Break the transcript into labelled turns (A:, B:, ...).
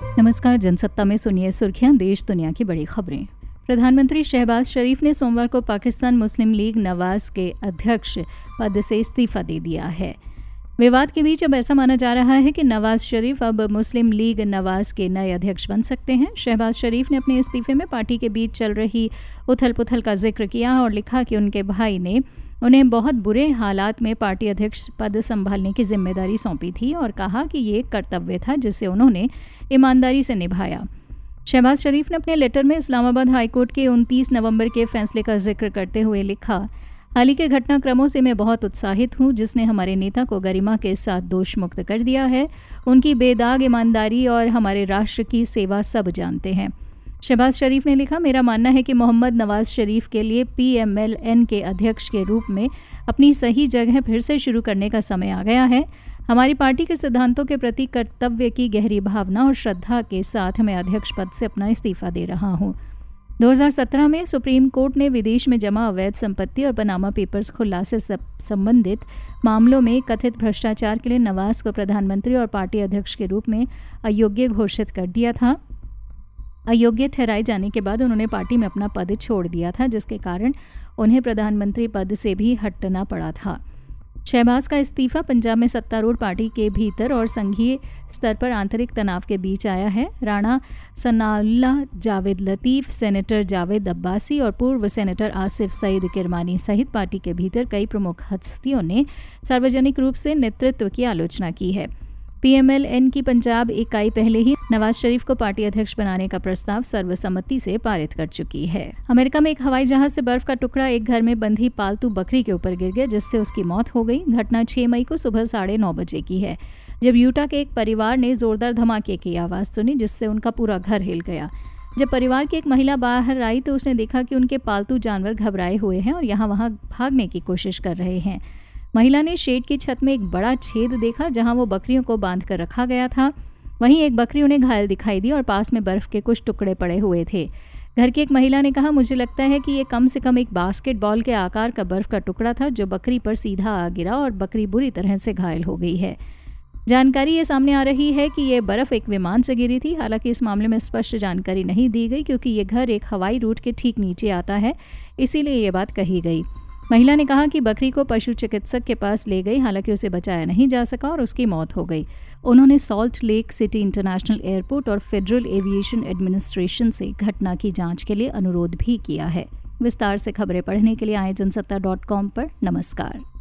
A: नमस्कार, जनसत्ता में सुनिए सुर्खियां, देश दुनिया की बड़ी खबरें। प्रधानमंत्री शहबाज शरीफ ने सोमवार को पाकिस्तान मुस्लिम लीग नवाज के अध्यक्ष पद से इस्तीफा दे दिया है। विवाद के बीच अब ऐसा माना जा रहा है कि नवाज शरीफ अब मुस्लिम लीग नवाज के नए अध्यक्ष बन सकते हैं। शहबाज शरीफ ने अपने इस्तीफे में पार्टी के बीच चल रही उथल पुथल का जिक्र किया और लिखा कि उनके भाई ने उन्हें बहुत बुरे हालात में पार्टी अध्यक्ष पद संभालने की जिम्मेदारी सौंपी थी और कहा कि ये एक कर्तव्य था जिसे उन्होंने ईमानदारी से निभाया। शहबाज शरीफ ने अपने लेटर में इस्लामाबाद हाईकोर्ट के 29 नवंबर के फैसले का जिक्र करते हुए लिखा, हाल ही के घटनाक्रमों से मैं बहुत उत्साहित हूँ, जिसने हमारे नेता को गरिमा के साथ दोष मुक्त कर दिया है। उनकी बेदाग ईमानदारी और हमारे राष्ट्र की सेवा सब जानते हैं। शहबाज शरीफ ने लिखा, मेरा मानना है कि मोहम्मद नवाज शरीफ के लिए PMLN के अध्यक्ष के रूप में अपनी सही जगह फिर से शुरू करने का समय आ गया है। हमारी पार्टी के सिद्धांतों के प्रति कर्तव्य की गहरी भावना और श्रद्धा के साथ मैं अध्यक्ष पद से अपना इस्तीफा दे रहा हूँ। 2017 में सुप्रीम कोर्ट ने विदेश में जमा अवैध संपत्ति और पनामा पेपर्स खुलासे से संबंधित मामलों में कथित भ्रष्टाचार के लिए नवाज को प्रधानमंत्री और पार्टी अध्यक्ष के रूप में अयोग्य घोषित कर दिया था। अयोग्य ठहराए जाने के बाद उन्होंने पार्टी में अपना पद छोड़ दिया था, जिसके कारण उन्हें प्रधानमंत्री पद से भी हटना पड़ा था। शहबाज का इस्तीफा पंजाब में सत्तारूढ़ पार्टी के भीतर और संघीय स्तर पर आंतरिक तनाव के बीच आया है। राणा सनाउल्लाह, जावेद लतीफ़, सेनेटर जावेद अब्बासी और पूर्व सेनेटर आसिफ सईद किरमानी सहित पार्टी के भीतर कई प्रमुख हस्तियों ने सार्वजनिक रूप से नेतृत्व की आलोचना की है। PMLN की पंजाब इकाई पहले ही नवाज शरीफ को पार्टी अध्यक्ष बनाने का प्रस्ताव सर्वसम्मति से पारित कर चुकी है। अमेरिका में एक हवाई जहाज से बर्फ का टुकड़ा एक घर में बंधी पालतू बकरी के ऊपर गिर गया, जिससे उसकी मौत हो गई। घटना 6 मई को सुबह 9:30 बजे की है, जब यूटा के एक परिवार ने जोरदार धमाके की आवाज़ सुनी, जिससे उनका पूरा घर हिल गया। जब परिवार की एक महिला बाहर आई तो उसने देखा कि उनके पालतू जानवर घबराए हुए हैं और यहाँ वहाँ भागने की कोशिश कर रहे हैं। महिला ने शेड की छत में एक बड़ा छेद देखा जहां वो बकरियों को बांध कर रखा गया था। वहीं एक बकरी उन्हें घायल दिखाई दी और पास में बर्फ के कुछ टुकड़े पड़े हुए थे। घर की एक महिला ने कहा, मुझे लगता है कि ये कम से कम एक बास्केटबॉल के आकार का बर्फ का टुकड़ा था जो बकरी पर सीधा आ गिरा और बकरी बुरी तरह से घायल हो गई है। जानकारी ये सामने आ रही है कि ये बर्फ एक विमान से गिरी थी। हालांकि इस मामले में स्पष्ट जानकारी नहीं दी गई, क्योंकि ये घर एक हवाई रूट के ठीक नीचे आता है, इसीलिए ये बात कही गई। महिला ने कहा कि बकरी को पशु चिकित्सक के पास ले गई, हालांकि उसे बचाया नहीं जा सका और उसकी मौत हो गई। उन्होंने Salt Lake City international airport और फेडरल एविएशन एडमिनिस्ट्रेशन से घटना की जांच के लिए अनुरोध भी किया है। विस्तार से खबरें पढ़ने के लिए आए जनसत्ता.com पर। नमस्कार।